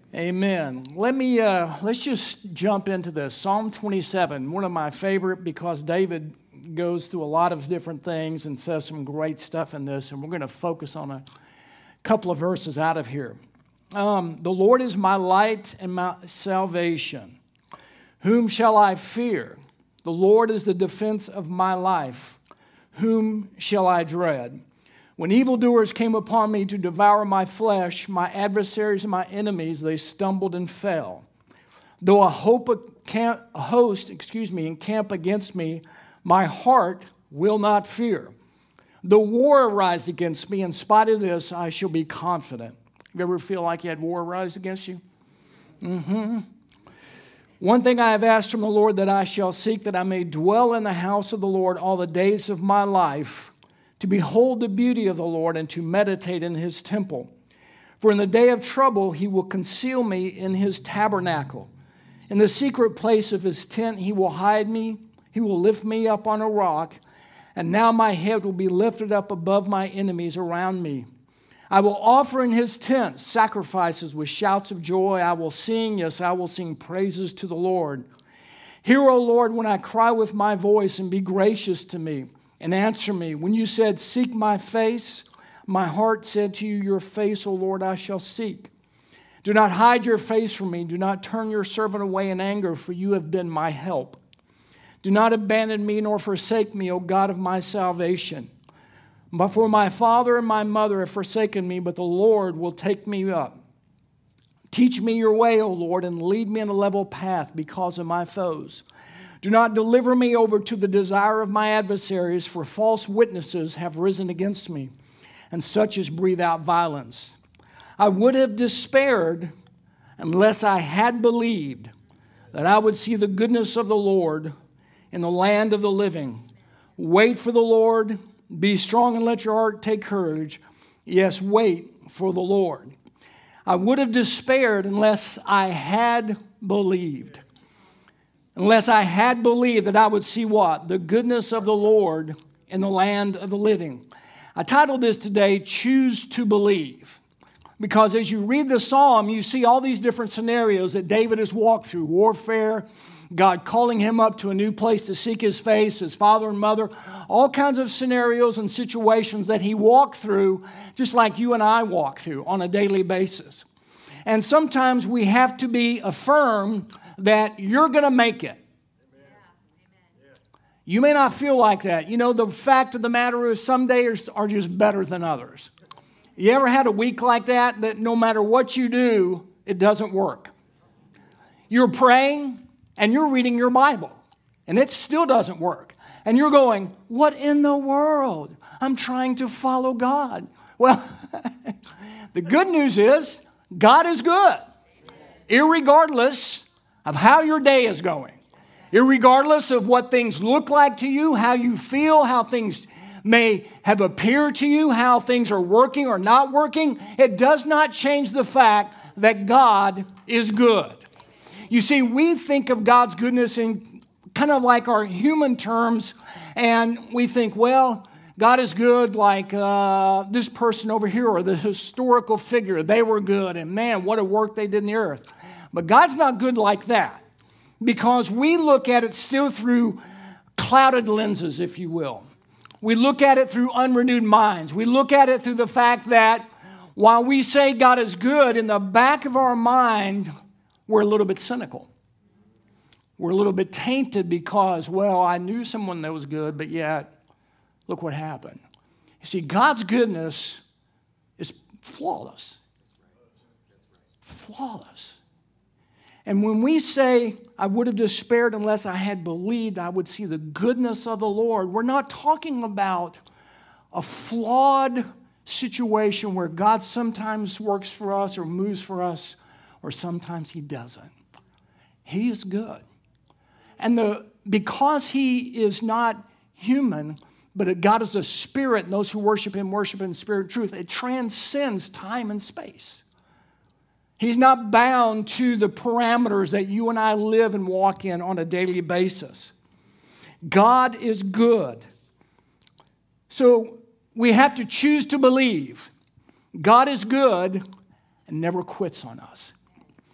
Amen. Let's just jump into this. Psalm 27, one of my favorite because David goes through a lot of different things and says some great stuff in this, and we're going to focus on a couple of verses out of here. The Lord is my light and my salvation. Whom shall I fear? The Lord is the defense of my life. Whom shall I dread? When evildoers came upon me to devour my flesh, my adversaries and my enemies, they stumbled and fell. Though a host encamp against me, my heart will not fear. Though war arise against me, in spite of this, I shall be confident. You ever feel like you had war arise against you? One thing I have asked from the Lord that I shall seek, that I may dwell in the house of the Lord all the days of my life, to behold the beauty of the Lord and to meditate in his temple. For in the day of trouble he will conceal me in his tabernacle. In the secret place of his tent he will hide me. He will lift me up on a rock. And now my head will be lifted up above my enemies around me. I will offer in his tent sacrifices with shouts of joy. I will sing, yes, I will sing praises to the Lord. Hear, O Lord, when I cry with my voice, and be gracious to me and answer me. When you said, seek my face, my heart said to you, your face, O Lord, I shall seek. Do not hide your face from me. Do not turn your servant away in anger, for you have been my help. Do not abandon me nor forsake me, O God of my salvation. But for my father and my mother have forsaken me, but the Lord will take me up. Teach me your way, O Lord, and lead me in a level path because of my foes. Do not deliver me over to the desire of my adversaries, for false witnesses have risen against me, and such as breathe out violence. I would have despaired unless I had believed that I would see the goodness of the Lord in the land of the living. Wait for the Lord. Be strong and let your heart take courage. Yes, wait for the Lord. I would have despaired unless I had believed. Unless I had believed that I would see what? The goodness of the Lord in the land of the living. I titled this today, Choose to Believe. Because as you read the psalm, you see all these different scenarios that David has walked through. Warfare, God calling him up to a new place to seek his face, his father and mother. All kinds of scenarios and situations that he walked through, just like you and I walk through on a daily basis. And sometimes we have to be affirmed that you're going to make it. You may not feel like that. You know, the fact of the matter is some days are just better than others. You ever had a week like that, that no matter what you do, it doesn't work? You're praying and you're reading your Bible and it still doesn't work. And you're going, what in the world? I'm trying to follow God. Well, the good news is God is good, irregardless of how your day is going, irregardless of what things look like to you, how you feel, how things may have appeared to you, how things are working or not working. It does not change the fact that God is good. You see, we think of God's goodness in kind of like our human terms, and we think, well, God is good like this person over here or the historical figure. They were good, and man, what a work they did in the earth. But God's not good like that because we look at it still through clouded lenses, if you will. We look at it through unrenewed minds. We look at it through the fact that while we say God is good, in the back of our mind, we're a little bit cynical. We're a little bit tainted because, well, I knew someone that was good, but yet, look what happened. You see, God's goodness is flawless. Flawless. And when we say, I would have despaired unless I had believed I would see the goodness of the Lord, we're not talking about a flawed situation where God sometimes works for us or moves for us, or sometimes he doesn't. He is good. And because he is not human, but God is a spirit, and those who worship him in spirit and truth, it transcends time and space. He's not bound to the parameters that you and I live and walk in on a daily basis. God is good. So we have to choose to believe God is good and never quits on us.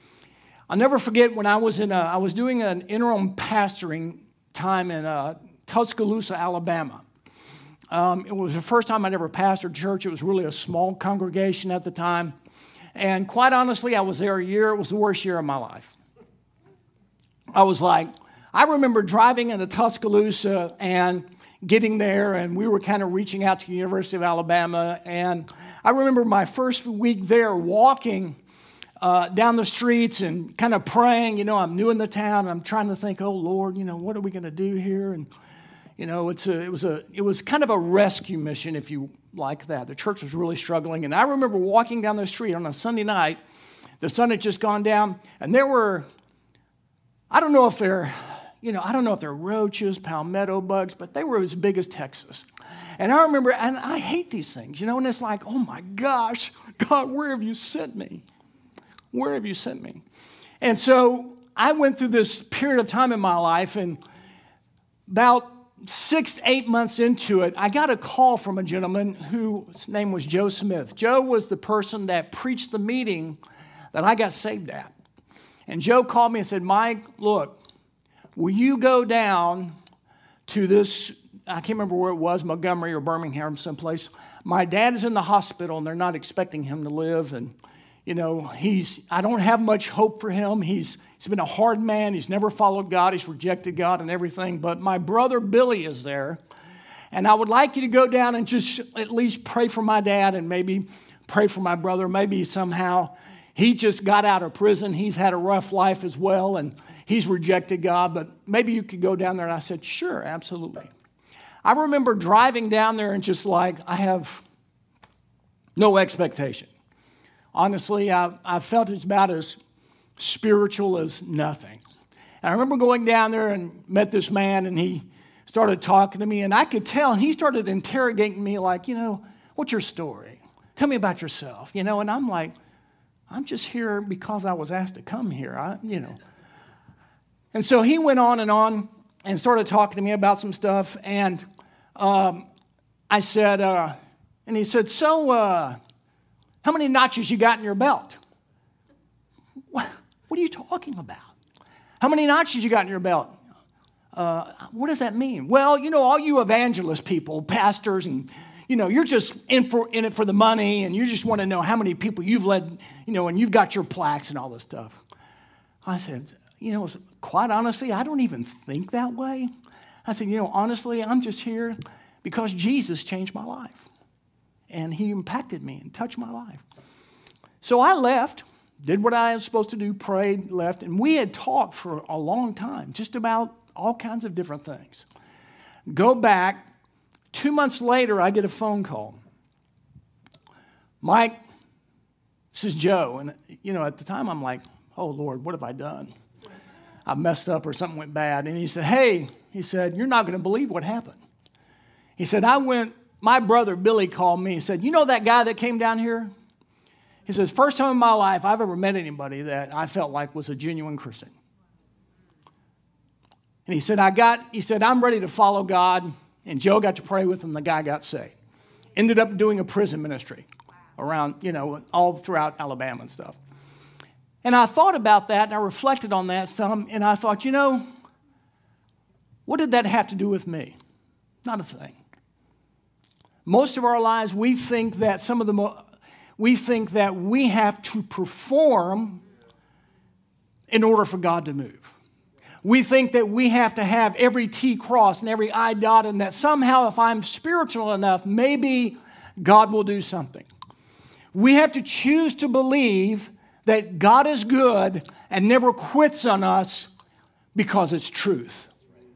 I'll never forget when I was doing an interim pastoring time in Tuscaloosa, Alabama. It was the first time I'd ever pastored church. It was really a small congregation at the time. And quite honestly, I was there a year. It was the worst year of my life. I remember driving into Tuscaloosa and getting there, and we were kind of reaching out to the University of Alabama. And I remember my first week there walking down the streets and kind of praying. You know, I'm new in the town, and I'm trying to think, oh, Lord, you know, what are we going to do here? And, you know, it was kind of a rescue mission, if you like that. The church was really struggling. And I remember walking down the street on a Sunday night. The sun had just gone down, and there were, I don't know if they're roaches, palmetto bugs, but they were as big as Texas. And I remember, and I hate these things, you know, and it's like, oh my gosh, God, where have you sent me? Where have you sent me? And so I went through this period of time in my life, and about 6 to 8 months into it, I got a call from a gentleman whose name was Joe Smith. Joe was the person that preached the meeting that I got saved at. And Joe called me and said, Mike, look, will you go down to this, I can't remember where it was, Montgomery or Birmingham, someplace. My dad is in the hospital, and they're not expecting him to live. And, you know, I don't have much hope for him. He's been a hard man. He's never followed God. He's rejected God and everything. But my brother Billy is there. And I would like you to go down and just at least pray for my dad and maybe pray for my brother. Maybe somehow he just got out of prison. He's had a rough life as well, and he's rejected God, but maybe you could go down there. And I said, sure, absolutely. I remember driving down there and just like, I have no expectation. Honestly, I felt it's about as spiritual as nothing. And I remember going down there and met this man, and he started talking to me, and I could tell, and he started interrogating me like, you know, what's your story? Tell me about yourself, you know, and I'm like, I'm just here because I was asked to come here, And so he went on and started talking to me about some stuff. And I said, and he said, so how many notches you got in your belt? What are you talking about? How many notches you got in your belt? What does that mean? Well, you know, all you evangelist people, pastors, and you know, you're just in it for the money, and you just want to know how many people you've led, you know, and you've got your plaques and all this stuff. I said, you know, quite honestly, I don't even think that way. I said, you know, honestly, I'm just here because Jesus changed my life. And he impacted me and touched my life. So I left, did what I was supposed to do, prayed, left, and we had talked for a long time, just about all kinds of different things. Go back. 2 months later, I get a phone call. Mike, this is Joe. And, you know, at the time, I'm like, oh, Lord, what have I done? I messed up or something went bad. And he said, hey, you're not going to believe what happened. He said, my brother Billy called me and said, you know that guy that came down here? He says, first time in my life I've ever met anybody that I felt like was a genuine Christian. And he said, I'm ready to follow God. And Joe got to pray with him. The guy got saved. Ended up doing a prison ministry around, you know, all throughout Alabama and stuff. And I thought about that, and I reflected on that some, and I thought, you know, what did that have to do with me? Not a thing. Most of our lives, we think that we have to perform in order for God to move. We think that we have to have every T crossed and every I dotted, and that somehow if I'm spiritual enough, maybe God will do something. We have to choose to believe that God is good and never quits on us because it's truth.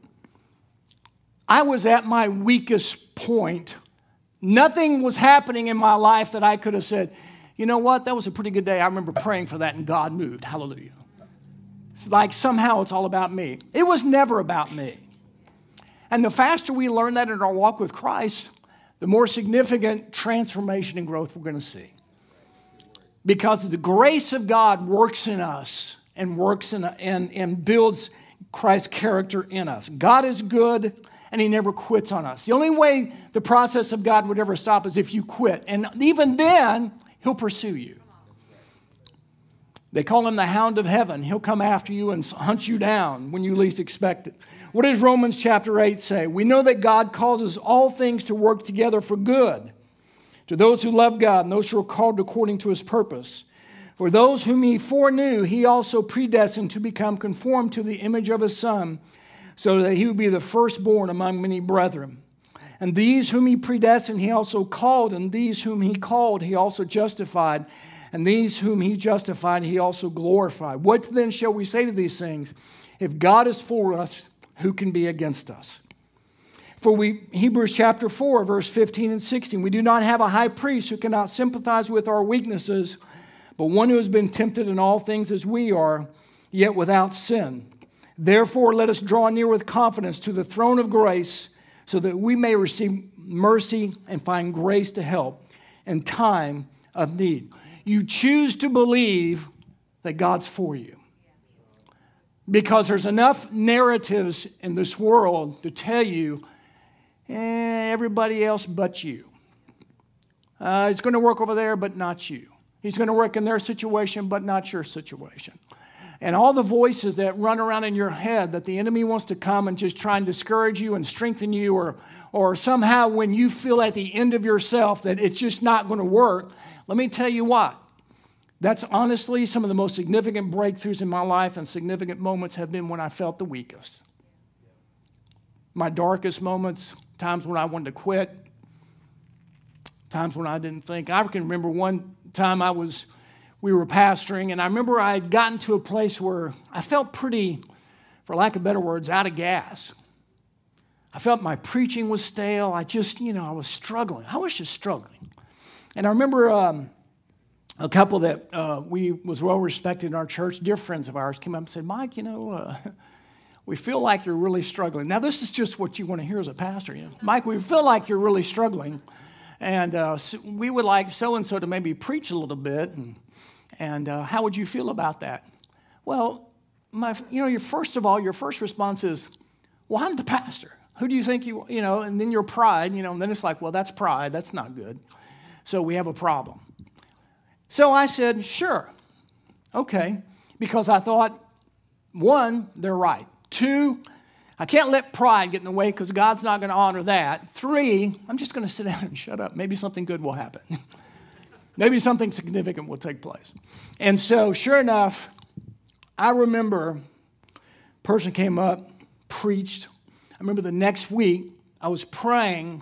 I was at my weakest point. Nothing was happening in my life that I could have said, you know what, that was a pretty good day. I remember praying for that and God moved. Hallelujah. It's like somehow it's all about me. It was never about me. And the faster we learn that in our walk with Christ, the more significant transformation and growth we're going to see. Because the grace of God works in us and works and builds Christ's character in us. God is good, and he never quits on us. The only way the process of God would ever stop is if you quit. And even then, he'll pursue you. They call him the hound of heaven. He'll come after you and hunt you down when you least expect it. What does Romans chapter 8 say? We know that God causes all things to work together for good to those who love God and those who are called according to his purpose. For those whom he foreknew, he also predestined to become conformed to the image of his Son, so that he would be the firstborn among many brethren. And these whom he predestined, he also called, and these whom he called, he also justified, and these whom he justified, he also glorified. What then shall we say to these things? If God is for us, who can be against us? For Hebrews chapter 4, verse 15 and 16, we do not have a high priest who cannot sympathize with our weaknesses, but one who has been tempted in all things as we are, yet without sin. Therefore, let us draw near with confidence to the throne of grace, so that we may receive mercy and find grace to help in time of need. You choose to believe that God's for you. Because there's enough narratives in this world to tell you, everybody else but you. It's going to work over there, but not you. He's going to work in their situation, but not your situation. And all the voices that run around in your head that the enemy wants to come and just try and discourage you and strengthen you, or somehow when you feel at the end of yourself that it's just not going to work, let me tell you what. That's honestly some of the most significant breakthroughs in my life, and significant moments have been when I felt the weakest. My darkest moments, times when I wanted to quit, times when I didn't think. I can remember one time we were pastoring, and I remember I had gotten to a place where I felt pretty, for lack of better words, out of gas. I felt my preaching was stale. I was struggling. I was just struggling. And I remember a couple that was well respected in our church, dear friends of ours, came up and said, Mike, we feel like you're really struggling. Now, this is just what you want to hear as a pastor. Mike, we feel like you're really struggling. And we would like so-and-so to maybe preach a little bit. And how would you feel about that? Well, your first response is, well, I'm the pastor. Who do you think and then your pride, and then it's like, well, that's pride. That's not good. So we have a problem. So I said, sure. Okay. Because I thought, one, they're right. Two, I can't let pride get in the way because God's not going to honor that. Three, I'm just going to sit down and shut up. Maybe something good will happen. Maybe something significant will take place. And so, sure enough, I remember a person came up, preached. I remember the next week, I was praying,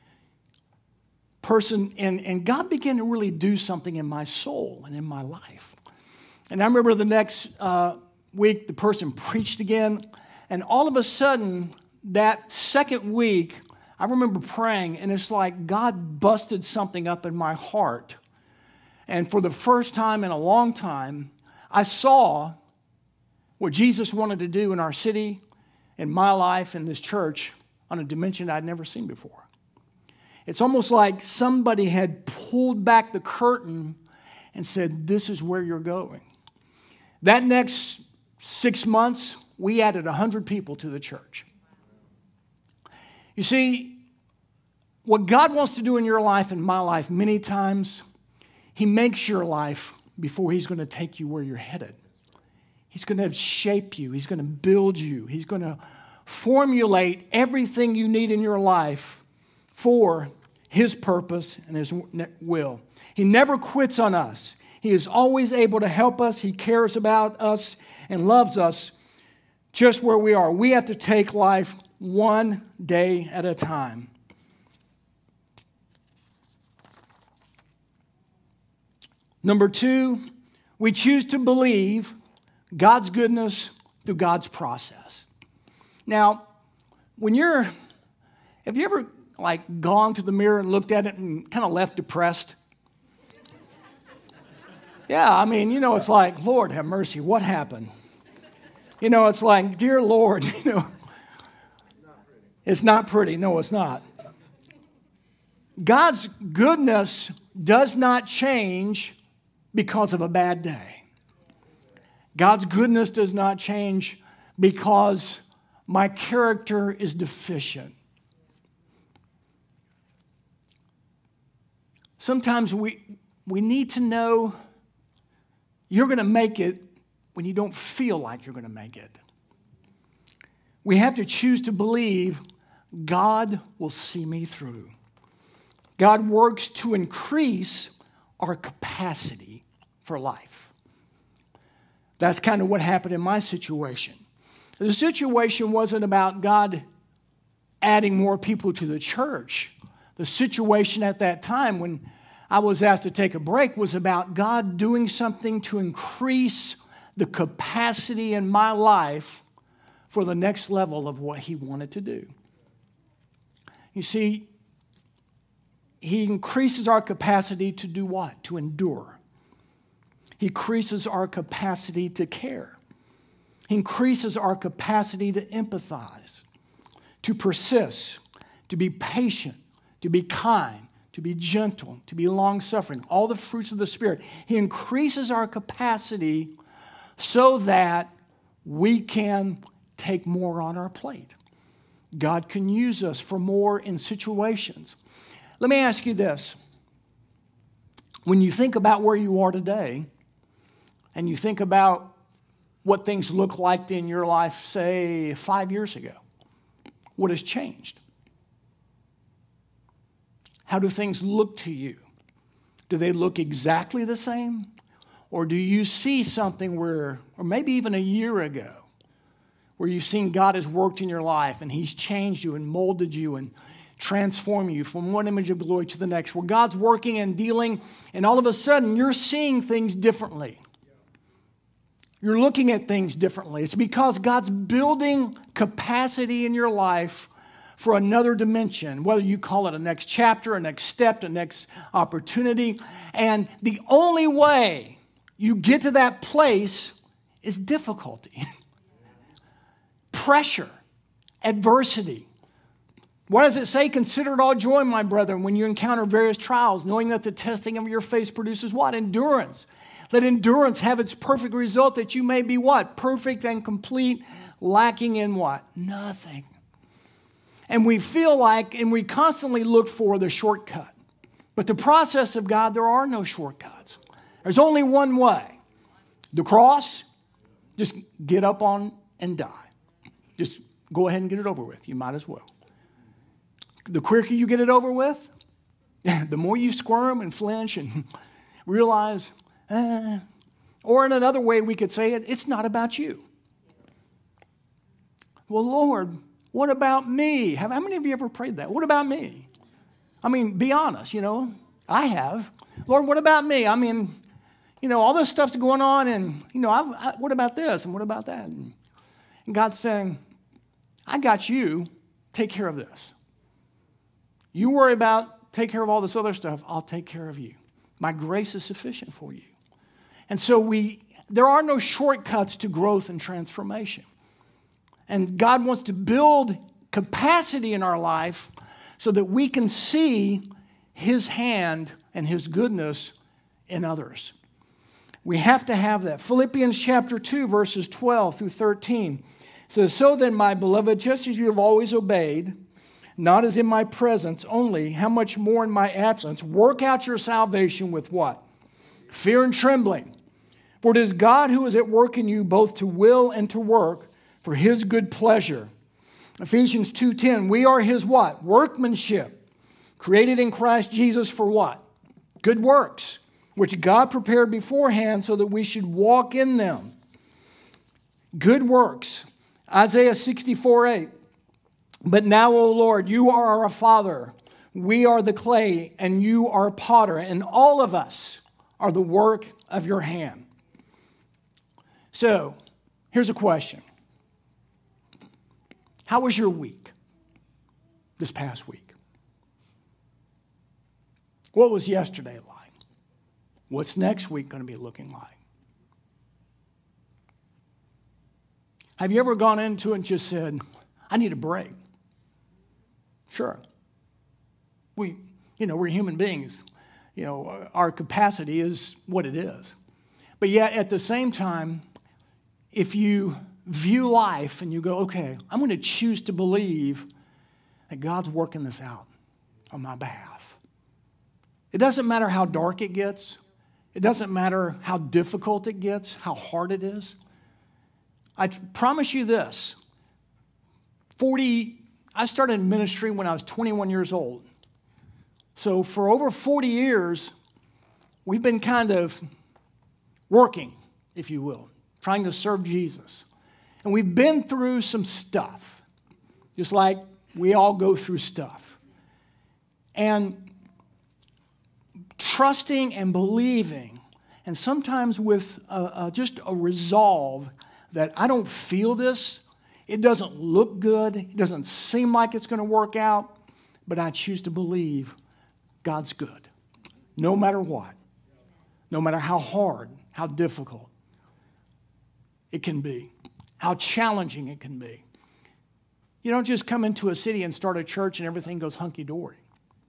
and God began to really do something in my soul and in my life. And I remember the next week, the person preached again, and all of a sudden, that second week, I remember praying, and it's like God busted something up in my heart. And for the first time in a long time, I saw what Jesus wanted to do in our city, in my life, in this church, on a dimension I'd never seen before. It's almost like somebody had pulled back the curtain and said, this is where you're going. That next 6 months, we added 100 people to the church. You see, what God wants to do in your life and my life many times, he makes your life before he's going to take you where you're headed. He's going to shape you. He's going to build you. He's going to formulate everything you need in your life for his purpose and his will. He never quits on us. He is always able to help us. He cares about us and loves us just where we are. We have to take life one day at a time. Number two, we choose to believe God's goodness through God's process. Now, have you ever gone to the mirror and looked at it and kind of left depressed? Yeah, it's like, Lord have mercy, what happened? It's like, dear Lord, it's not pretty. No, it's not. God's goodness does not change because of a bad day. God's goodness does not change because my character is deficient. Sometimes we need to know you're going to make it when you don't feel like you're going to make it. We have to choose to believe God will see me through. God works to increase our capacity for life. That's kind of what happened in my situation. The situation wasn't about God adding more people to the church. The situation at that time when I was asked to take a break was about God doing something to increase the capacity in my life for the next level of what He wanted to do. You see, He increases our capacity to do what? To endure. He increases our capacity to care. He increases our capacity to empathize, to persist, to be patient, to be kind, to be gentle, to be long-suffering, all the fruits of the Spirit. He increases our capacity so that we can take more on our plate. God can use us for more in situations. Let me ask you this. When you think about where you are today, and you think about what things look like in your life, say, 5 years ago, what has changed? How do things look to you? Do they look exactly the same? Or do you see something where, or maybe even a year ago, where you've seen God has worked in your life and He's changed you and molded you and transformed you from one image of glory to the next, where God's working and dealing, and all of a sudden you're seeing things differently. You're looking at things differently. It's because God's building capacity in your life for another dimension, whether you call it a next chapter, a next step, a next opportunity. And the only way you get to that place is difficulty, pressure, adversity. What does it say? Consider it all joy, my brethren, when you encounter various trials, knowing that the testing of your faith produces what? Endurance. Let endurance have its perfect result, that you may be what? Perfect and complete, lacking in what? Nothing. And we feel like, and we constantly look for the shortcut. But the process of God, there are no shortcuts. There's only one way. The cross, just get up on and die. Just go ahead and get it over with. You might as well. The quicker you get it over with, the more you squirm and flinch and realize, or in another way we could say it, it's not about you. Well, Lord, what about me? How many of you ever prayed that? What about me? I mean, be honest, I have. Lord, what about me? I mean, all this stuff's going on and, what about this and what about that? And God's saying, I got you. Take care of this. You worry about, take care of all this other stuff. I'll take care of you. My grace is sufficient for you. And so there are no shortcuts to growth and transformation. And God wants to build capacity in our life so that we can see His hand and His goodness in others. We have to have that. Philippians chapter 2, verses 12 through 13 says, So then, my beloved, just as you have always obeyed, not as in my presence only, how much more in my absence, work out your salvation with what? Fear and trembling. For it is God who is at work in you both to will and to work for His good pleasure. Ephesians 2:10, we are His what? Workmanship, created in Christ Jesus for what? Good works, which God prepared beforehand so that we should walk in them. Good works. Isaiah 64:8, but now, O Lord, you are our Father. We are the clay, and you are potter, and all of us are the work of your hand. So, here's a question. How was your week this past week? What was yesterday like? What's next week going to be looking like? Have you ever gone into it and just said, I need a break? Sure. We're human beings. Our capacity is what it is. But yet, at the same time, if you view life and you go, okay, I'm going to choose to believe that God's working this out on my behalf. It doesn't matter how dark it gets. It doesn't matter how difficult it gets, how hard it is. I promise you this. I started ministry when I was 21 years old. So for over 40 years, we've been kind of working, if you will, trying to serve Jesus. And we've been through some stuff, just like we all go through stuff. And trusting and believing, and sometimes with just a resolve that I don't feel this, it doesn't look good, it doesn't seem like it's going to work out, but I choose to believe God's good, no matter what, no matter how hard, how difficult it can be, how challenging it can be. You don't just come into a city and start a church and everything goes hunky-dory.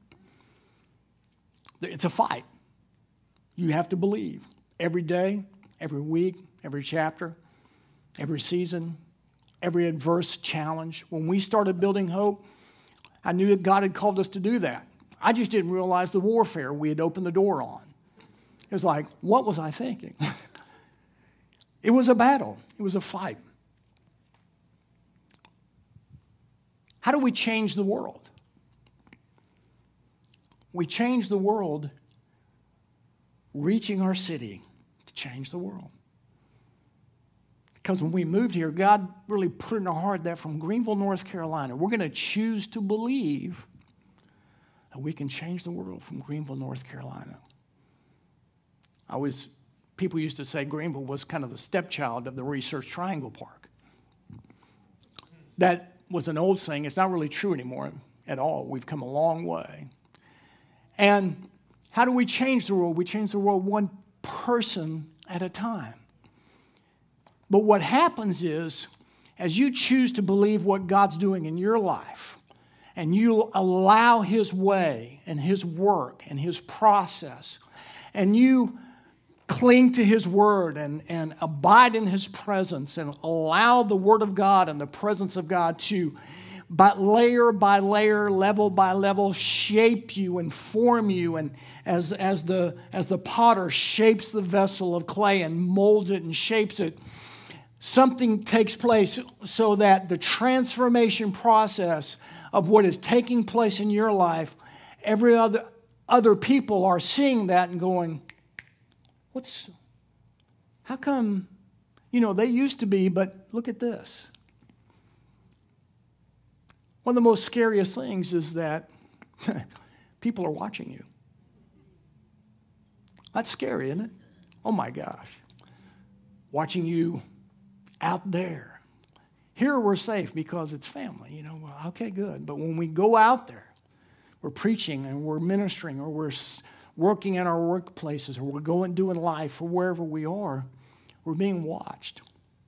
It's a fight. You have to believe every day, every week, every chapter, every season, every adverse challenge. When we started Building Hope, I knew that God had called us to do that. I just didn't realize the warfare we had opened the door on. It was like, what was I thinking? It was a battle. It was a fight. How do we change the world? We change the world reaching our city to change the world. Because when we moved here, God really put in our heart that from Greenville, North Carolina, we're going to choose to believe that we can change the world from Greenville, North Carolina. People used to say Greenville was kind of the stepchild of the Research Triangle Park. That was an old saying. It's not really true anymore at all. We've come a long way. And how do we change the world? We change the world one person at a time. But what happens is, as you choose to believe what God's doing in your life, and you allow His way and His work and His process, and you cling to His Word and abide in His presence and allow the Word of God and the presence of God to, layer by layer, level by level, shape you and form you, and as the potter shapes the vessel of clay and molds it and shapes it, something takes place so that the transformation process of what is taking place in your life, every other people are seeing that and going, how come, they used to be, but look at this. One of the most scariest things is that people are watching you. That's scary, isn't it? Oh my gosh. Watching you out there. Here we're safe because it's family, okay, good. But when we go out there, we're preaching and we're ministering, or we're working in our workplaces, or we're going doing life, or wherever we are, we're being watched.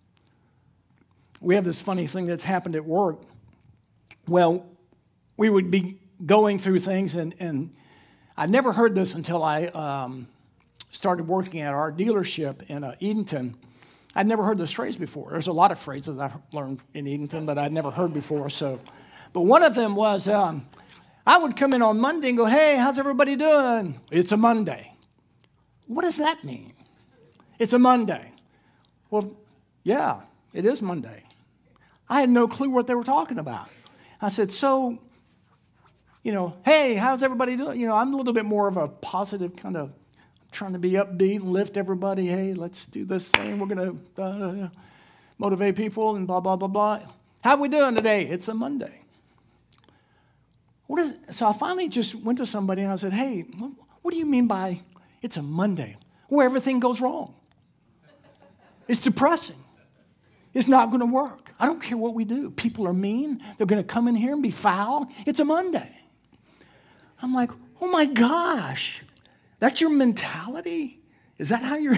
We have this funny thing that's happened at work. Well, we would be going through things, and I never heard this until I started working at our dealership in Edenton. I'd never heard this phrase before. There's a lot of phrases I've learned in Edenton that I'd never heard before. But one of them was, I would come in on Monday and go, hey, how's everybody doing? It's a Monday. What does that mean? It's a Monday. Well, yeah, it is Monday. I had no clue what they were talking about. I said, hey, how's everybody doing? I'm a little bit more of a positive kind of trying to be upbeat and lift everybody. Hey, let's do this thing. We're going to motivate people and blah, blah, blah, blah. How are we doing today? It's a Monday. So I finally just went to somebody and I said, hey, what do you mean by it's a Monday? Where everything goes wrong. It's depressing. It's not going to work. I don't care what we do. People are mean. They're going to come in here and be foul. It's a Monday. I'm like, oh my gosh. That's your mentality? Is that how you're...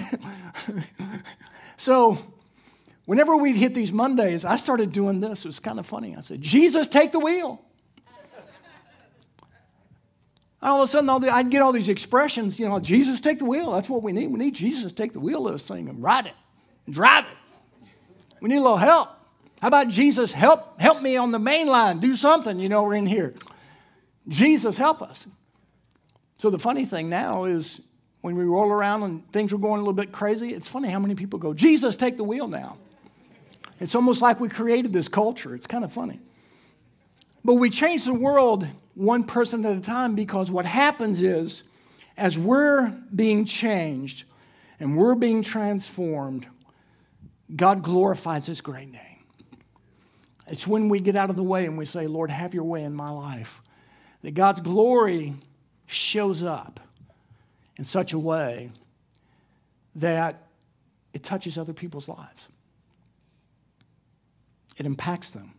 So whenever we'd hit these Mondays, I started doing this. It was kind of funny. I said, Jesus, take the wheel. All of a sudden, I'd get all these expressions, Jesus, take the wheel. That's what we need. We need Jesus to take the wheel of this thing and ride it and drive it. We need a little help. How about Jesus, help me on the main line. Do something, we're in here. Jesus, help us. So the funny thing now is when we roll around and things are going a little bit crazy, it's funny how many people go, Jesus, take the wheel now. It's almost like we created this culture. It's kind of funny. But we change the world one person at a time, because what happens is, as we're being changed and we're being transformed, God glorifies His great name. It's when we get out of the way and we say, Lord, have your way in my life, that God's glory shows up in such a way that it touches other people's lives. It impacts them.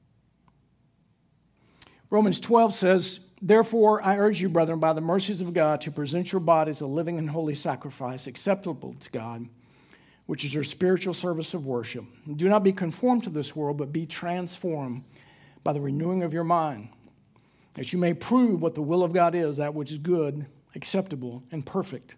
Romans 12 says, therefore, I urge you, brethren, by the mercies of God, to present your bodies a living and holy sacrifice, acceptable to God, which is your spiritual service of worship. And do not be conformed to this world, but be transformed by the renewing of your mind, that you may prove what the will of God is, that which is good, acceptable, and perfect.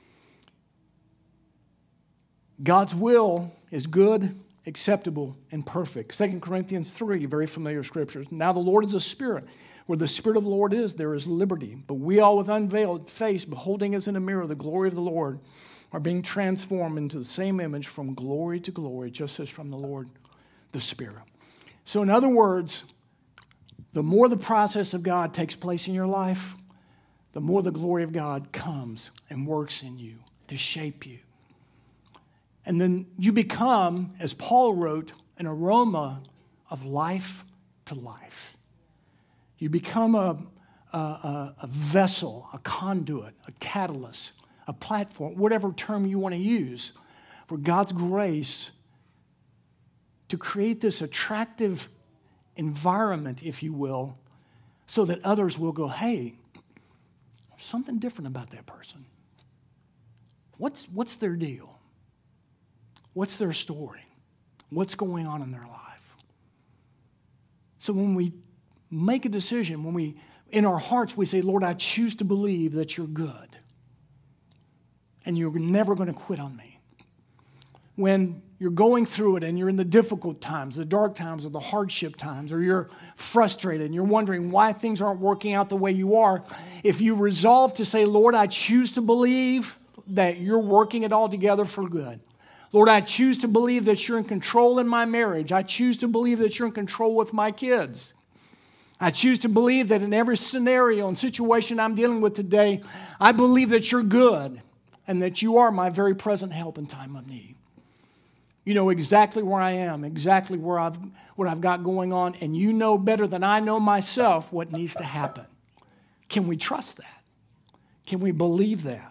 God's will is good, acceptable, and perfect. 2 Corinthians 3, very familiar scriptures. Now the Lord is a spirit. Where the Spirit of the Lord is, there is liberty. But we all with unveiled face, beholding as in a mirror the glory of the Lord, are being transformed into the same image from glory to glory, just as from the Lord, the Spirit. So in other words, the more the process of God takes place in your life, the more the glory of God comes and works in you to shape you. And then you become, as Paul wrote, an aroma of life to life. You become a vessel, a conduit, a catalyst, a platform, whatever term you want to use, for God's grace to create this attractive environment, if you will, so that others will go, hey, there's something different about that person. What's their deal? What's their story? What's going on in their life? So when we make a decision, when we, in our hearts, we say, Lord, I choose to believe that you're good and you're never going to quit on me. When you're going through it and you're in the difficult times, the dark times or the hardship times, or you're frustrated and you're wondering why things aren't working out the way you are, if you resolve to say, Lord, I choose to believe that you're working it all together for good. Lord, I choose to believe that you're in control in my marriage. I choose to believe that you're in control with my kids. I choose to believe that in every scenario and situation I'm dealing with today, I believe that you're good and that you are my very present help in time of need. You know exactly where I am, exactly what I've got going on, and you know better than I know myself what needs to happen. Can we trust that? Can we believe that?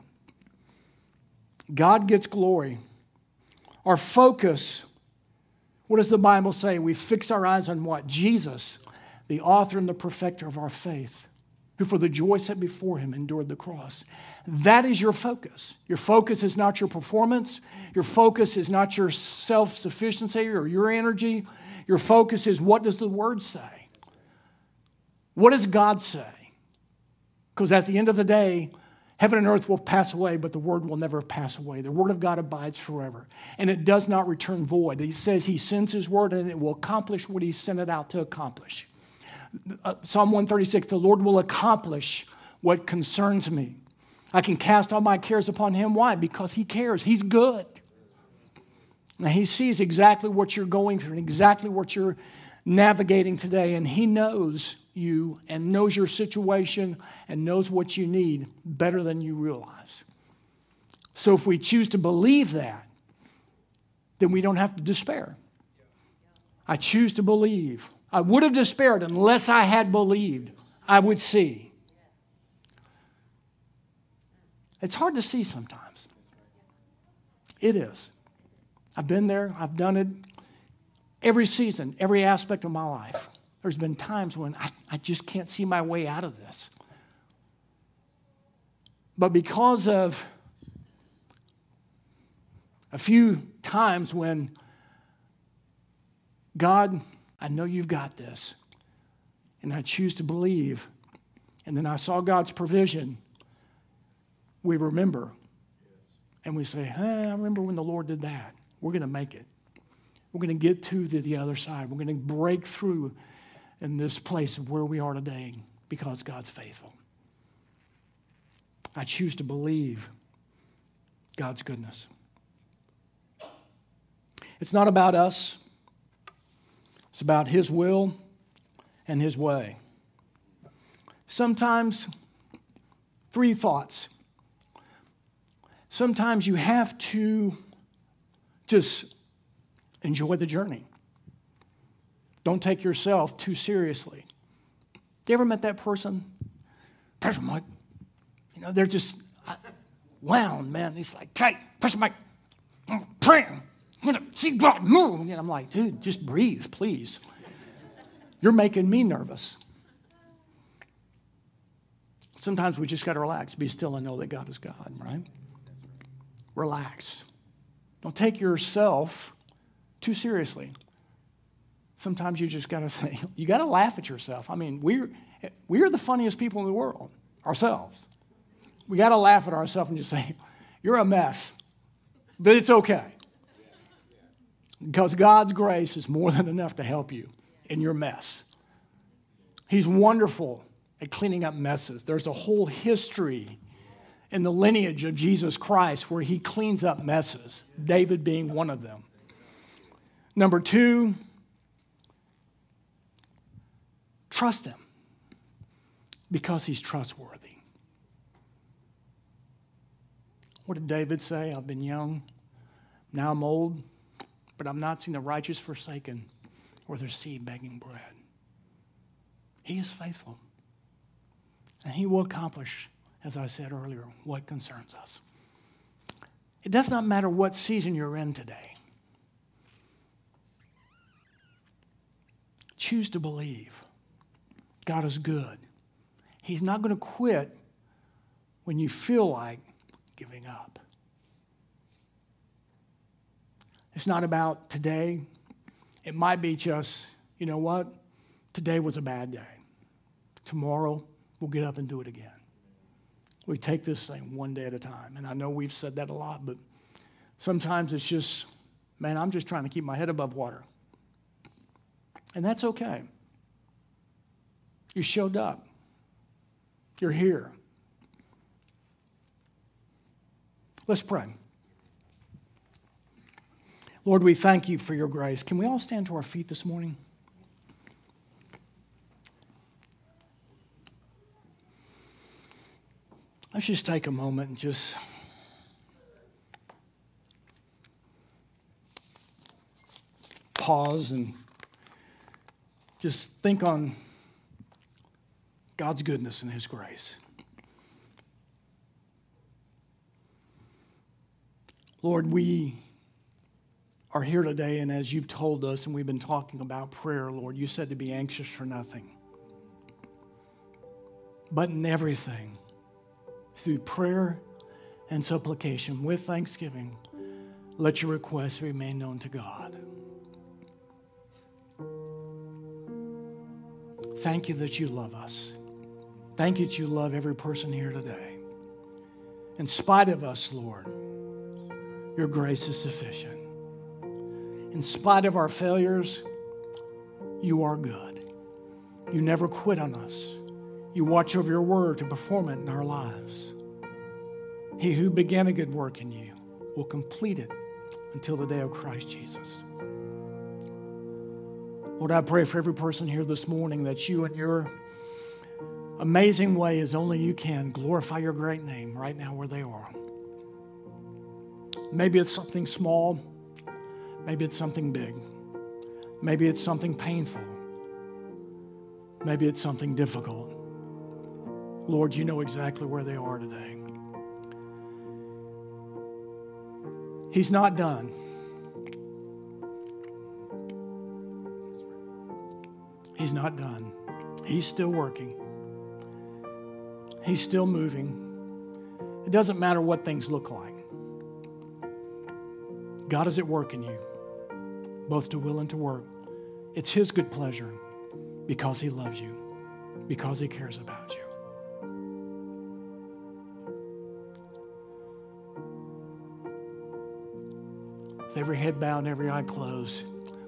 God gets glory. Our focus, what does the Bible say? We fix our eyes on what? Jesus, the author and the perfecter of our faith, who for the joy set before him endured the cross. That is your focus. Your focus is not your performance. Your focus is not your self-sufficiency or your energy. Your focus is, what does the Word say? What does God say? Because at the end of the day, heaven and earth will pass away, but the Word will never pass away. The Word of God abides forever, and it does not return void. He says He sends His Word, and it will accomplish what He sent it out to accomplish. Psalm 136, the Lord will accomplish what concerns me. I can cast all my cares upon Him. Why? Because He cares. He's good. Now, He sees exactly what you're going through and exactly what you're navigating today, and He knows you and knows your situation and knows what you need better than you realize. So if we choose to believe that, then we don't have to despair. I choose to believe. I would have despaired unless I had believed I would see. It's hard to see sometimes. It is. I've been there. I've done it. Every season, every aspect of my life. There's been times when I just can't see my way out of this. But because of a few times when God, I know you've got this, and I choose to believe, and then I saw God's provision, we remember. And we say, hey, I remember when the Lord did that. We're going to make it. We're going to get to the other side. We're going to break through in this place of where we are today because God's faithful. I choose to believe. God's goodness. It's not about us. It's about His will and His way. Sometimes, 3 thoughts. Sometimes you have to just enjoy the journey. Don't take yourself too seriously. You ever met that person? Pressure Mike. You know, they're just wound, man. It's like, tight, pressure Mike. I'm praying. I'm going to see God move. And I'm like, dude, just breathe, please. You're making me nervous. Sometimes we just got to relax, be still, and know that God is God, right? Relax. Don't take yourself too seriously. Sometimes you just got to say, you got to laugh at yourself. I mean, we're the funniest people in the world, ourselves. We got to laugh at ourselves and just say, you're a mess, but it's okay. Because God's grace is more than enough to help you in your mess. He's wonderful at cleaning up messes. There's a whole history in the lineage of Jesus Christ where He cleans up messes, David being one of them. Number 2, trust Him because He's trustworthy. What did David say? I've been young, now I'm old, but I've not seen the righteous forsaken or their seed begging bread. He is faithful. And He will accomplish, as I said earlier, what concerns us. It does not matter what season you're in today. Choose to believe God is good. He's not going to quit when you feel like giving up. It's not about today. It might be just, you know what? Today was a bad day. Tomorrow, we'll get up and do it again. We take this thing one day at a time. And I know we've said that a lot, but sometimes it's just, man, I'm just trying to keep my head above water. And that's okay. You showed up. You're here. Let's pray. Lord, we thank You for Your grace. Can we all stand to our feet this morning? Let's just take a moment and just pause and just think on God's goodness and His grace. Lord, we are here today, and as You've told us, and we've been talking about prayer, Lord, You said to be anxious for nothing, but in everything, through prayer and supplication, with thanksgiving, let Your requests be made known to God. Thank You that You love us. Thank You that You love every person here today. In spite of us, Lord, Your grace is sufficient. In spite of our failures, You are good. You never quit on us. You watch over Your word to perform it in our lives. He who began a good work in you will complete it until the day of Christ Jesus. Lord, I pray for every person here this morning that You, in Your amazing way, as only You can, glorify Your great name right now where they are. Maybe it's something small. Maybe it's something big. Maybe it's something painful. Maybe it's something difficult. Lord, You know exactly where they are today. He's not done. He's not done. He's still working. He's still moving. It doesn't matter what things look like. God is at work in you, both to will and to work. It's His good pleasure because He loves you, because He cares about you. With every head bowed and every eye closed,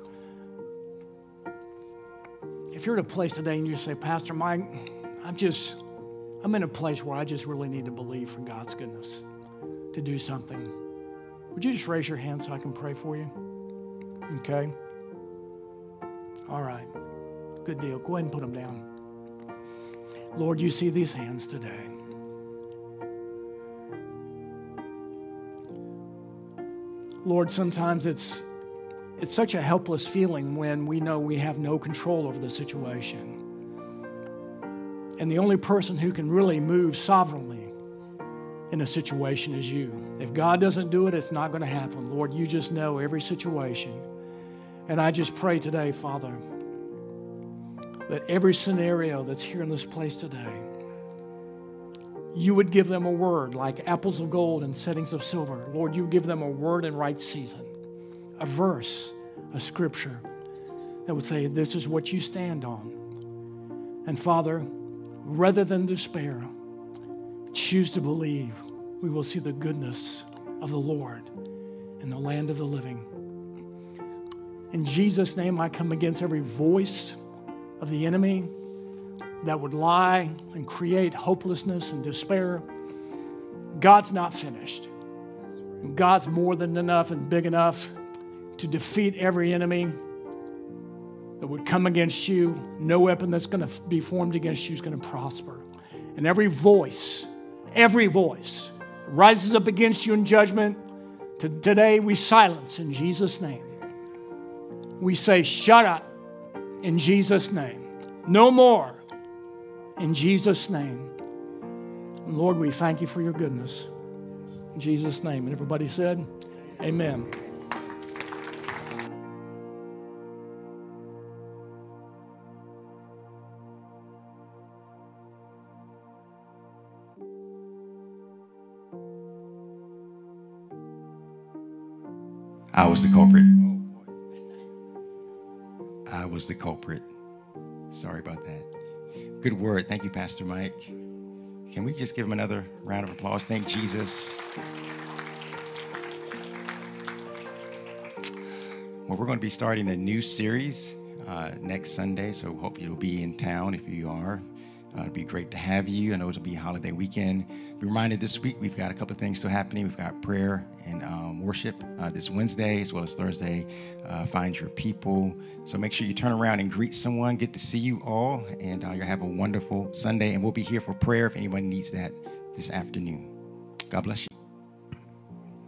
if you're at a place today and you say, Pastor Mike, I'm in a place where I just really need to believe for God's goodness to do something. Would you just raise your hand so I can pray for you? Okay. All right. Good deal. Go ahead and put them down. Lord, you see these hands today. Lord, sometimes it's such a helpless feeling when we know we have no control over the situation. And the only person who can really move sovereignly in a situation is you. If God doesn't do it, it's not going to happen. Lord, you just know every situation. And I just pray today, Father, that every scenario that's here in this place today, you would give them a word like apples of gold and settings of silver. Lord, you give them a word in right season, a verse, a scripture that would say, this is what you stand on. And Father, rather than despair, choose to believe we will see the goodness of the Lord in the land of the living. In Jesus' name, I come against every voice of the enemy that would lie and create hopelessness and despair. God's not finished. God's more than enough and big enough to defeat every enemy that would come against you. No weapon that's going to be formed against you is going to prosper. And every voice rises up against you in judgment, today we silence in Jesus' name. We say, shut up in Jesus' name. No more in Jesus' name. And Lord, we thank you for your goodness. In Jesus' name. And everybody said, amen. I was the culprit. I was the culprit. Sorry about that. Good word. Thank you, Pastor Mike. Can we just give him another round of applause? Thank Jesus. Well, we're going to be starting a new series next Sunday, so hope you'll be in town if you are. It'd be great to have you. I know it'll be a holiday weekend. Be reminded this week we've got a couple of things still happening. We've got prayer and worship this Wednesday as well as Thursday. Find your people. So make sure you turn around and greet someone. Get to see you all, and you'll have a wonderful Sunday. And we'll be here for prayer if anyone needs that this afternoon. God bless you.